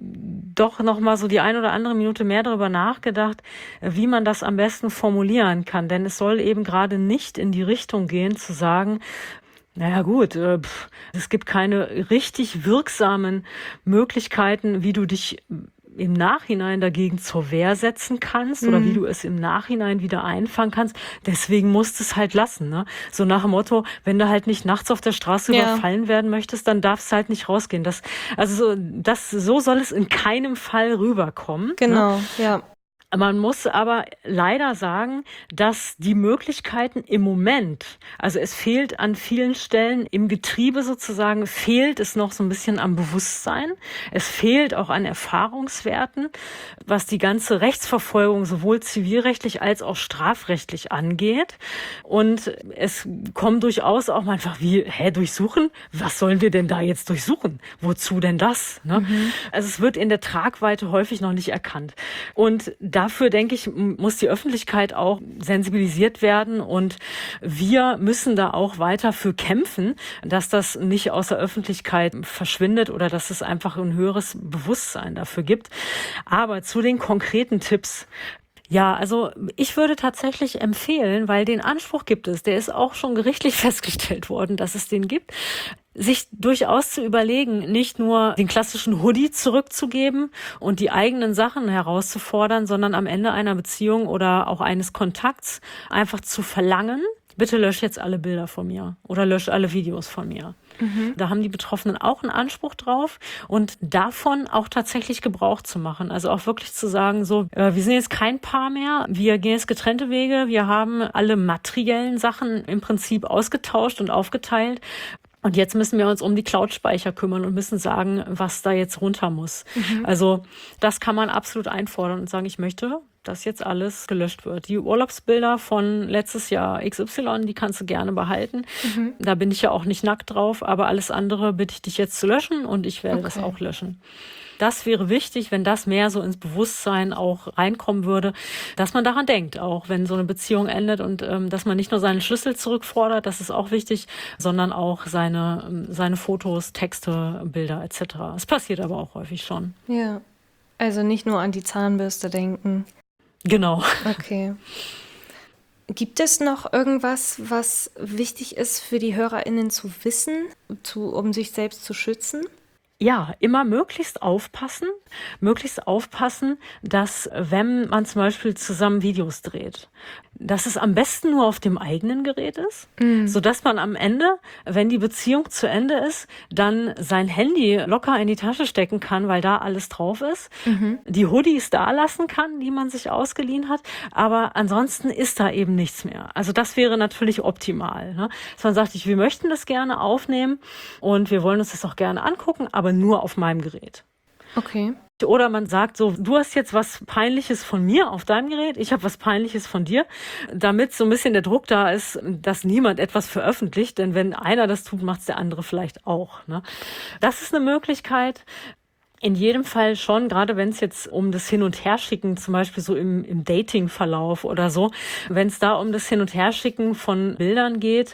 doch noch mal so die ein oder andere Minute mehr darüber nachgedacht, wie man das am besten formulieren kann. Denn es soll eben gerade nicht in die Richtung gehen, zu sagen, naja gut, äh, pff, es gibt keine richtig wirksamen Möglichkeiten, wie du dich im Nachhinein dagegen zur Wehr setzen kannst oder wie du es im Nachhinein wieder einfangen kannst. Deswegen musst du es halt lassen. Ne? So nach dem Motto, wenn du halt nicht nachts auf der Straße Ja. überfallen werden möchtest, dann darfst du halt nicht rausgehen. Das, also so, das, so soll es in keinem Fall rüberkommen. Ne? Genau, ja. Man muss aber leider sagen, dass die Möglichkeiten im Moment, also es fehlt an vielen Stellen im Getriebe sozusagen, fehlt es noch so ein bisschen am Bewusstsein. Es fehlt auch an Erfahrungswerten, was die ganze Rechtsverfolgung sowohl zivilrechtlich als auch strafrechtlich angeht. Und es kommen durchaus auch mal einfach wie, hä, durchsuchen? Was sollen wir denn da jetzt durchsuchen? Wozu denn das? Ne? Mhm. Also es wird in der Tragweite häufig noch nicht erkannt. Und dafür, denke ich, muss die Öffentlichkeit auch sensibilisiert werden und wir müssen da auch weiter für kämpfen, dass das nicht aus der Öffentlichkeit verschwindet oder dass es einfach ein höheres Bewusstsein dafür gibt. Aber zu den konkreten Tipps. Ja, also ich würde tatsächlich empfehlen, weil den Anspruch gibt es, der ist auch schon gerichtlich festgestellt worden, dass es den gibt, sich durchaus zu überlegen, nicht nur den klassischen Hoodie zurückzugeben und die eigenen Sachen herauszufordern, sondern am Ende einer Beziehung oder auch eines Kontakts einfach zu verlangen, bitte lösch jetzt alle Bilder von mir oder lösch alle Videos von mir. Mhm. Da haben die Betroffenen auch einen Anspruch drauf und davon auch tatsächlich Gebrauch zu machen. Also auch wirklich zu sagen, so, äh, wir sind jetzt kein Paar mehr, wir gehen jetzt getrennte Wege, wir haben alle materiellen Sachen im Prinzip ausgetauscht und aufgeteilt. Und jetzt müssen wir uns um die Cloud-Speicher kümmern und müssen sagen, was da jetzt runter muss. Mhm. Also das kann man absolut einfordern und sagen, ich möchte, dass jetzt alles gelöscht wird. Die Urlaubsbilder von letztes Jahr X Y, die kannst du gerne behalten. Mhm. Da bin ich ja auch nicht nackt drauf, aber alles andere bitte ich dich jetzt zu löschen und ich werde okay. das auch löschen. Das wäre wichtig, wenn das mehr so ins Bewusstsein auch reinkommen würde, dass man daran denkt, auch wenn so eine Beziehung endet und ähm, dass man nicht nur seinen Schlüssel zurückfordert, das ist auch wichtig, sondern auch seine, seine Fotos, Texte, Bilder et cetera. Es passiert aber auch häufig schon. Ja, also nicht nur an die Zahnbürste denken. Genau. Okay. Gibt es noch irgendwas, was wichtig ist für die HörerInnen zu wissen, zu, um sich selbst zu schützen? Ja, immer möglichst aufpassen, möglichst aufpassen, dass wenn man zum Beispiel zusammen Videos dreht, dass es am besten nur auf dem eigenen Gerät ist, mm. sodass man am Ende, wenn die Beziehung zu Ende ist, dann sein Handy locker in die Tasche stecken kann, weil da alles drauf ist, mhm. die Hoodies da lassen kann, die man sich ausgeliehen hat, aber ansonsten ist da eben nichts mehr. Also das wäre natürlich optimal, ne? Dass man sagt, ich, wir möchten das gerne aufnehmen und wir wollen uns das auch gerne angucken, aber nur auf meinem Gerät. Okay. Oder man sagt so, du hast jetzt was Peinliches von mir auf deinem Gerät, ich habe was Peinliches von dir, damit so ein bisschen der Druck da ist, dass niemand etwas veröffentlicht, denn wenn einer das tut, macht es der andere vielleicht auch. Ne? Das ist eine Möglichkeit. In jedem Fall schon, gerade wenn es jetzt um das Hin- und Herschicken, zum Beispiel so im, im Dating-Verlauf oder so, wenn es da um das Hin- und Herschicken von Bildern geht,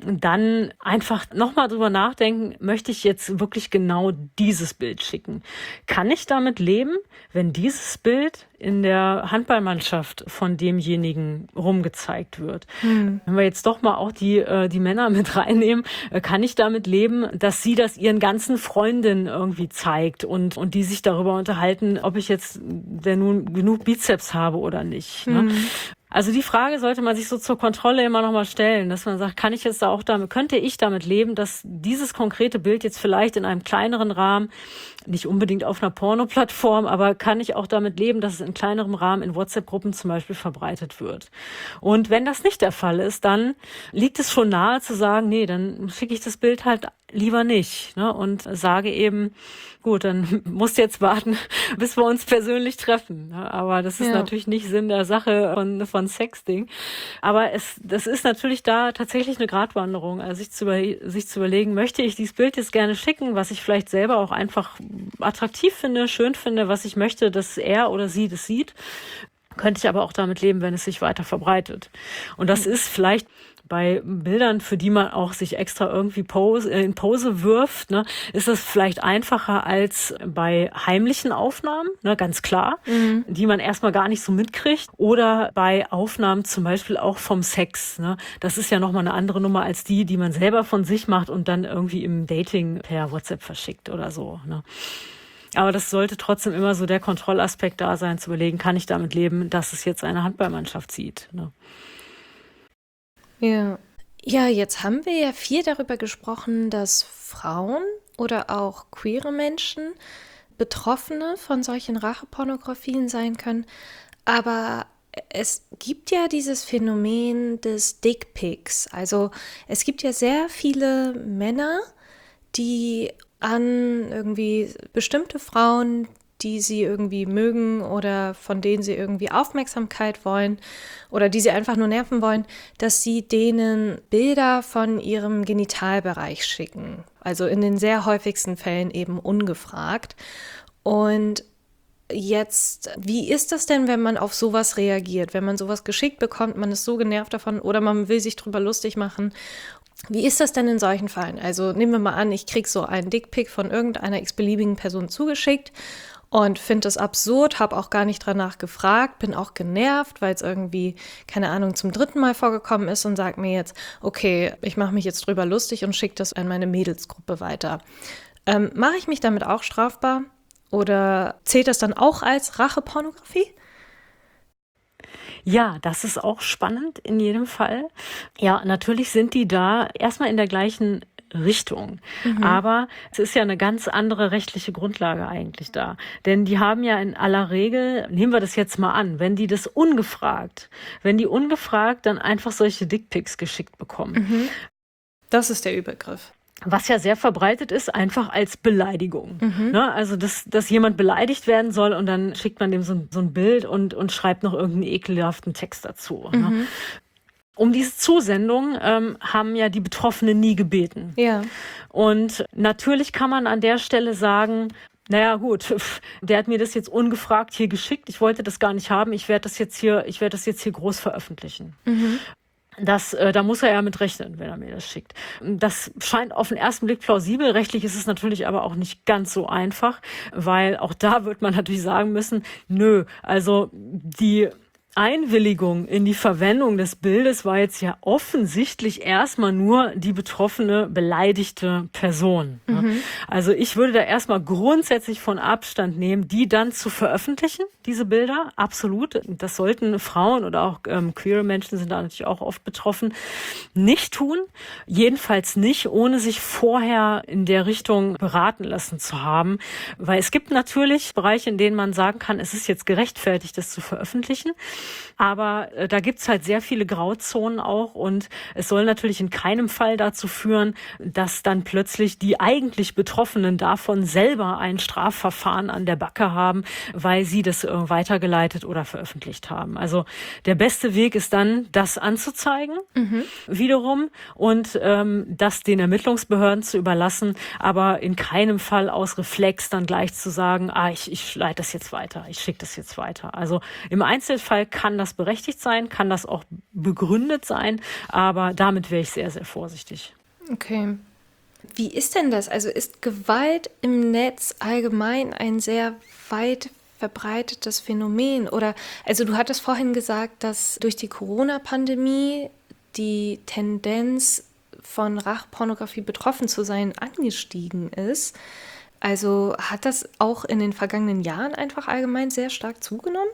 dann einfach nochmal drüber nachdenken, möchte ich jetzt wirklich genau dieses Bild schicken? Kann ich damit leben, wenn dieses Bild in der Handballmannschaft von demjenigen rumgezeigt wird? Hm. Wenn wir jetzt doch mal auch die, äh, die Männer mit reinnehmen, äh, kann ich damit leben, dass sie das ihren ganzen Freundinnen irgendwie zeigt und, und die sich darüber unterhalten, ob ich jetzt denn nun genug Bizeps habe oder nicht. Hm. Ne? Also die Frage sollte man sich so zur Kontrolle immer noch mal stellen, dass man sagt, kann ich jetzt da auch damit, könnte ich damit leben, dass dieses konkrete Bild jetzt vielleicht in einem kleineren Rahmen, nicht unbedingt auf einer Porno-Plattform, aber kann ich auch damit leben, dass es in kleinerem Rahmen in WhatsApp-Gruppen zum Beispiel verbreitet wird. Und wenn das nicht der Fall ist, dann liegt es schon nahe zu sagen, nee, dann schicke ich das Bild halt lieber nicht, ne? Und sage eben, gut, dann musst du jetzt warten, bis wir uns persönlich treffen. Ne? Aber das ist ja natürlich nicht Sinn der Sache von, von Sexting. Aber es, das ist natürlich da tatsächlich eine Gratwanderung, also sich zu, über, sich zu überlegen, möchte ich dieses Bild jetzt gerne schicken, was ich vielleicht selber auch einfach attraktiv finde, schön finde, was ich möchte, dass er oder sie das sieht, könnte ich aber auch damit leben, wenn es sich weiter verbreitet. Und das ist vielleicht Bei Bildern, für die man auch sich extra irgendwie Pose, in Pose wirft, ne, ist das vielleicht einfacher als bei heimlichen Aufnahmen, ne, ganz klar, mhm. die man erstmal gar nicht so mitkriegt. Oder bei Aufnahmen zum Beispiel auch vom Sex. Ne. Das ist ja nochmal eine andere Nummer als die, die man selber von sich macht und dann irgendwie im Dating per WhatsApp verschickt oder so. Ne. Aber das sollte trotzdem immer so der Kontrollaspekt da sein, zu überlegen, kann ich damit leben, dass es jetzt eine Handballmannschaft sieht. Ne. Ja. Ja, jetzt haben wir ja viel darüber gesprochen, dass Frauen oder auch queere Menschen Betroffene von solchen Rachepornografien sein können. Aber es gibt ja dieses Phänomen des Dickpics. Also es gibt ja sehr viele Männer, die an irgendwie bestimmte Frauen, die sie irgendwie mögen oder von denen sie irgendwie Aufmerksamkeit wollen oder die sie einfach nur nerven wollen, dass sie denen Bilder von ihrem Genitalbereich schicken. Also in den sehr häufigsten Fällen eben ungefragt. Und jetzt, wie ist das denn, wenn man auf sowas reagiert? Wenn man sowas geschickt bekommt, man ist so genervt davon oder man will sich drüber lustig machen. Wie ist das denn in solchen Fällen? Also nehmen wir mal an, ich kriege so einen Dickpic von irgendeiner x-beliebigen Person zugeschickt und finde das absurd, habe auch gar nicht danach gefragt, bin auch genervt, weil es irgendwie, keine Ahnung, zum dritten Mal vorgekommen ist und sage mir jetzt, okay, ich mache mich jetzt drüber lustig und schicke das an meine Mädelsgruppe weiter. Ähm, mache ich mich damit auch strafbar? Oder zählt das dann auch als Rachepornografie? Ja, das ist auch spannend in jedem Fall. Ja, natürlich sind die da erstmal in der gleichen Richtung. Mhm. Aber es ist ja eine ganz andere rechtliche Grundlage eigentlich da. Denn die haben ja in aller Regel, nehmen wir das jetzt mal an, wenn die das ungefragt, wenn die ungefragt dann einfach solche Dickpics geschickt bekommen. Mhm. Das ist der Übergriff. Was ja sehr verbreitet ist, einfach als Beleidigung. Mhm. Ne? Also, dass, dass jemand beleidigt werden soll und dann schickt man dem so, so ein Bild und, und schreibt noch irgendeinen ekelhaften Text dazu. Mhm. Ne? Um diese Zusendung ähm, haben ja die Betroffenen nie gebeten. Ja. Und natürlich kann man an der Stelle sagen, naja gut, der hat mir das jetzt ungefragt hier geschickt, ich wollte das gar nicht haben, ich werde das jetzt hier, ich werde das jetzt hier groß veröffentlichen. Mhm. Das, äh, da muss er ja mit rechnen, wenn er mir das schickt. Das scheint auf den ersten Blick plausibel. Rechtlich ist es natürlich aber auch nicht ganz so einfach, weil auch da wird man natürlich sagen müssen, nö, also die Einwilligung in die Verwendung des Bildes war jetzt ja offensichtlich erstmal nur die betroffene, beleidigte Person. Mhm. Also ich würde da erstmal grundsätzlich von Abstand nehmen, die dann zu veröffentlichen, diese Bilder, absolut. Das sollten Frauen oder auch ähm, queere Menschen sind da natürlich auch oft betroffen, nicht tun. Jedenfalls nicht, ohne sich vorher in der Richtung beraten lassen zu haben. Weil es gibt natürlich Bereiche, in denen man sagen kann, es ist jetzt gerechtfertigt, das zu veröffentlichen. Aber äh, da gibt's halt sehr viele Grauzonen auch und es soll natürlich in keinem Fall dazu führen, dass dann plötzlich die eigentlich Betroffenen davon selber ein Strafverfahren an der Backe haben, weil sie das äh, weitergeleitet oder veröffentlicht haben. Also der beste Weg ist dann, das anzuzeigen, mhm. wiederum, und ähm, das den Ermittlungsbehörden zu überlassen, aber in keinem Fall aus Reflex dann gleich zu sagen, ah, ich, ich leite das jetzt weiter, ich schicke das jetzt weiter. Also im Einzelfall kann das berechtigt sein, kann das auch begründet sein, aber damit wäre ich sehr, sehr vorsichtig. Okay. Wie ist denn das? Also ist Gewalt im Netz allgemein ein sehr weit verbreitetes Phänomen? Oder, also du hattest vorhin gesagt, dass durch die Corona-Pandemie die Tendenz von Rachepornografie betroffen zu sein angestiegen ist. Also hat das auch in den vergangenen Jahren einfach allgemein sehr stark zugenommen?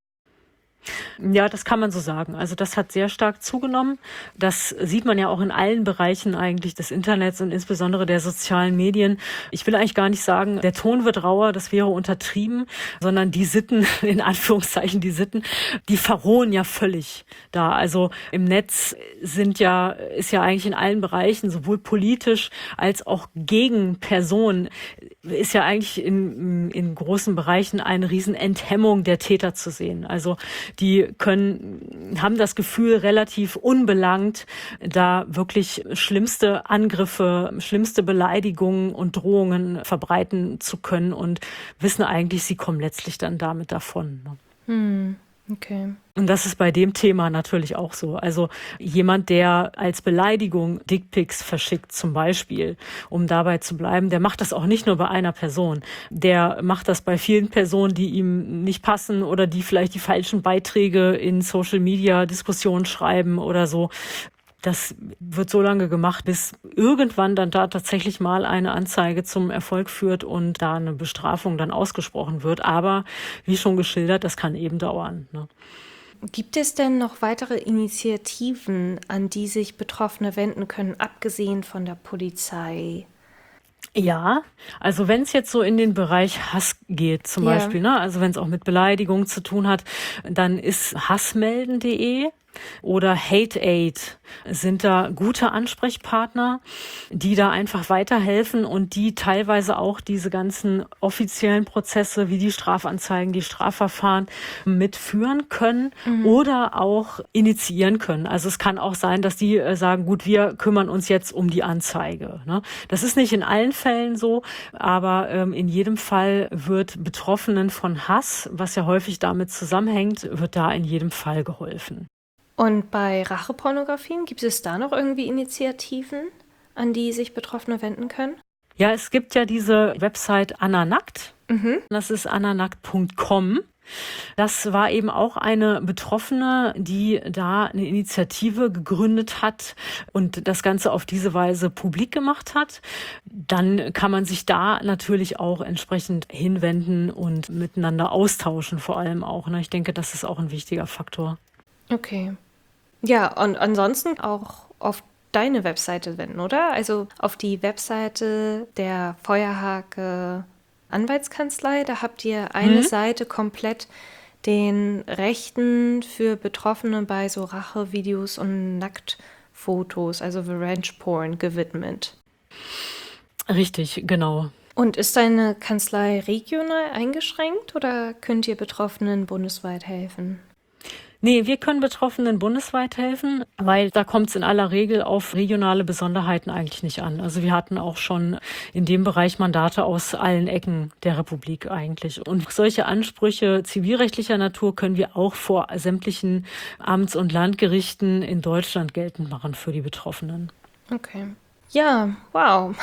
Ja, das kann man so sagen. Also das hat sehr stark zugenommen. Das sieht man ja auch in allen Bereichen eigentlich des Internets und insbesondere der sozialen Medien. Ich will eigentlich gar nicht sagen, der Ton wird rauer, das wäre untertrieben, sondern die Sitten, in Anführungszeichen die Sitten, die verrohen ja völlig da. Also im Netz sind ja, ist ja eigentlich in allen Bereichen, sowohl politisch als auch gegen Personen, ist ja eigentlich in, in großen Bereichen eine riesen Enthemmung der Täter zu sehen. Also die können, haben das Gefühl, relativ unbelangt, da wirklich schlimmste Angriffe, schlimmste Beleidigungen und Drohungen verbreiten zu können und wissen eigentlich, sie kommen letztlich dann damit davon. Hm. Okay. Und das ist bei dem Thema natürlich auch so. Also jemand, der als Beleidigung Dickpics verschickt zum Beispiel, um dabei zu bleiben, der macht das auch nicht nur bei einer Person. Der macht das bei vielen Personen, die ihm nicht passen oder die vielleicht die falschen Beiträge in Social-Media-Diskussionen schreiben oder so. Das wird so lange gemacht, bis irgendwann dann da tatsächlich mal eine Anzeige zum Erfolg führt und da eine Bestrafung dann ausgesprochen wird. Aber wie schon geschildert, das kann eben dauern, ne? Gibt es denn noch weitere Initiativen, an die sich Betroffene wenden können, abgesehen von der Polizei? Ja, also wenn es jetzt so in den Bereich Hass geht zum Ja. Beispiel, ne, also wenn es auch mit Beleidigung zu tun hat, dann ist hassmelden punkt de oder HateAid sind da gute Ansprechpartner, die da einfach weiterhelfen und die teilweise auch diese ganzen offiziellen Prozesse wie die Strafanzeigen, die Strafverfahren mitführen können mhm. oder auch initiieren können. Also es kann auch sein, dass die äh, sagen, gut, wir kümmern uns jetzt um die Anzeige, ne? Das ist nicht in allen Fällen so, aber ähm, in jedem Fall wird Betroffenen von Hass, was ja häufig damit zusammenhängt, wird da in jedem Fall geholfen. Und bei Rachepornografien, gibt es da noch irgendwie Initiativen, an die sich Betroffene wenden können? Ja, es gibt ja diese Website Anna Nackt. Mhm. Das ist anna nackt punkt com. Das war eben auch eine Betroffene, die da eine Initiative gegründet hat und das Ganze auf diese Weise publik gemacht hat. Dann kann man sich da natürlich auch entsprechend hinwenden und miteinander austauschen, vor allem auch, ne? Ich denke, das ist auch ein wichtiger Faktor. Okay. Ja, und ansonsten auch auf deine Webseite wenden, oder? Also auf die Webseite der Feuerhake Anwaltskanzlei, da habt ihr eine mhm. Seite komplett den Rechten für Betroffene bei so Rachevideos und Nacktfotos, also Revenge Porn, gewidmet. Richtig, genau. Und ist deine Kanzlei regional eingeschränkt oder könnt ihr Betroffenen bundesweit helfen? Nee, wir können Betroffenen bundesweit helfen, weil da kommt es in aller Regel auf regionale Besonderheiten eigentlich nicht an. Also wir hatten auch schon in dem Bereich Mandate aus allen Ecken der Republik eigentlich. Und solche Ansprüche zivilrechtlicher Natur können wir auch vor sämtlichen Amts- und Landgerichten in Deutschland geltend machen für die Betroffenen. Okay. Ja, wow.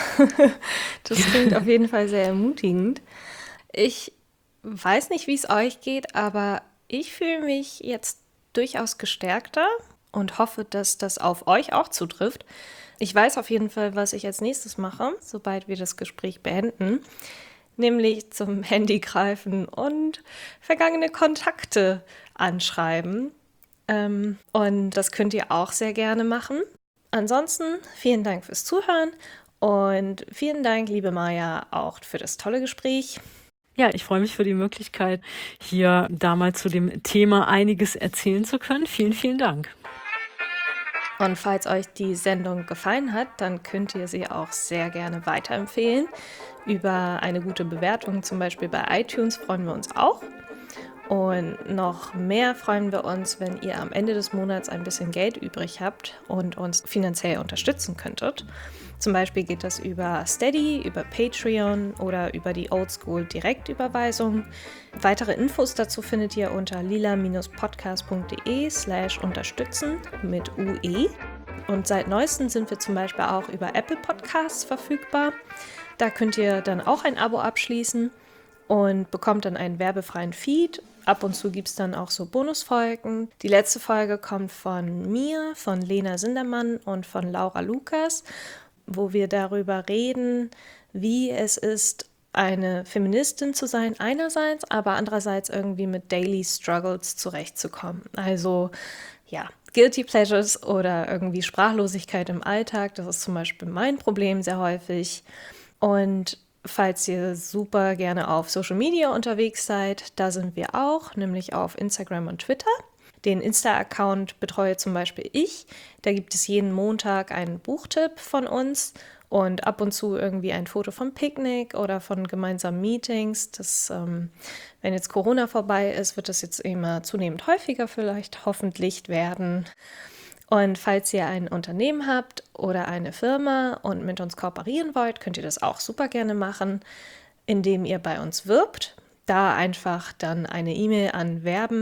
Das klingt auf jeden Fall sehr ermutigend. Ich weiß nicht, wie es euch geht, aber ich fühle mich jetzt durchaus gestärkter und hoffe, dass das auf euch auch zutrifft. Ich weiß auf jeden Fall, was ich als nächstes mache, sobald wir das Gespräch beenden, nämlich zum Handy greifen und vergangene Kontakte anschreiben. Ähm, und das könnt ihr auch sehr gerne machen. Ansonsten vielen Dank fürs Zuhören und vielen Dank, liebe Maja, auch für das tolle Gespräch. Ja, ich freue mich für die Möglichkeit, hier da mal zu dem Thema einiges erzählen zu können. Vielen, vielen Dank. Und falls euch die Sendung gefallen hat, dann könnt ihr sie auch sehr gerne weiterempfehlen. Über eine gute Bewertung, zum Beispiel bei iTunes, freuen wir uns auch. Und noch mehr freuen wir uns, wenn ihr am Ende des Monats ein bisschen Geld übrig habt und uns finanziell unterstützen könntet. Zum Beispiel geht das über Steady, über Patreon oder über die Oldschool-Direktüberweisung. Weitere Infos dazu findet ihr unter lila-podcast.de slash unterstützen mit U E. Und seit neuestem sind wir zum Beispiel auch über Apple Podcasts verfügbar. Da könnt ihr dann auch ein Abo abschließen und bekommt dann einen werbefreien Feed. Ab und zu gibt es dann auch so Bonusfolgen. Die letzte Folge kommt von mir, von Lena Sindermann und von Laura Lukas, wo wir darüber reden, wie es ist, eine Feministin zu sein einerseits, aber andererseits irgendwie mit Daily Struggles zurechtzukommen. Also ja, Guilty Pleasures oder irgendwie Sprachlosigkeit im Alltag, das ist zum Beispiel mein Problem sehr häufig. Und falls ihr super gerne auf Social Media unterwegs seid, da sind wir auch, nämlich auf Instagram und Twitter. Den Insta-Account betreue zum Beispiel ich. Da gibt es jeden Montag einen Buchtipp von uns und ab und zu irgendwie ein Foto vom Picknick oder von gemeinsamen Meetings. Das, ähm, wenn jetzt Corona vorbei ist, wird das jetzt immer zunehmend häufiger vielleicht hoffentlich werden. Und falls ihr ein Unternehmen habt oder eine Firma und mit uns kooperieren wollt, könnt ihr das auch super gerne machen, indem ihr bei uns wirbt. Da einfach dann eine E-Mail an werben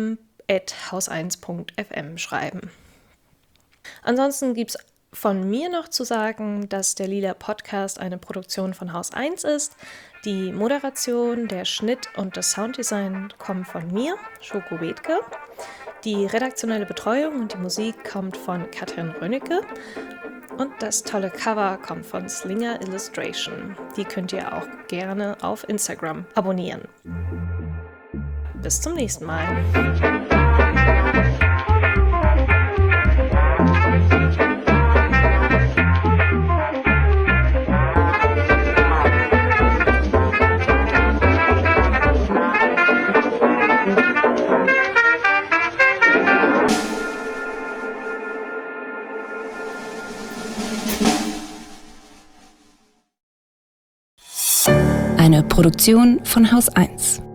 at haus eins punkt f m schreiben. Ansonsten gibt es von mir noch zu sagen, dass der Lila Podcast eine Produktion von Haus eins ist. Die Moderation, der Schnitt und das Sounddesign kommen von mir, Schoko Bethke. Die redaktionelle Betreuung und die Musik kommt von Katrin Rönnecke. Und das tolle Cover kommt von Slinger Illustration. Die könnt ihr auch gerne auf Instagram abonnieren. Bis zum nächsten Mal. Eine Produktion von Haus eins.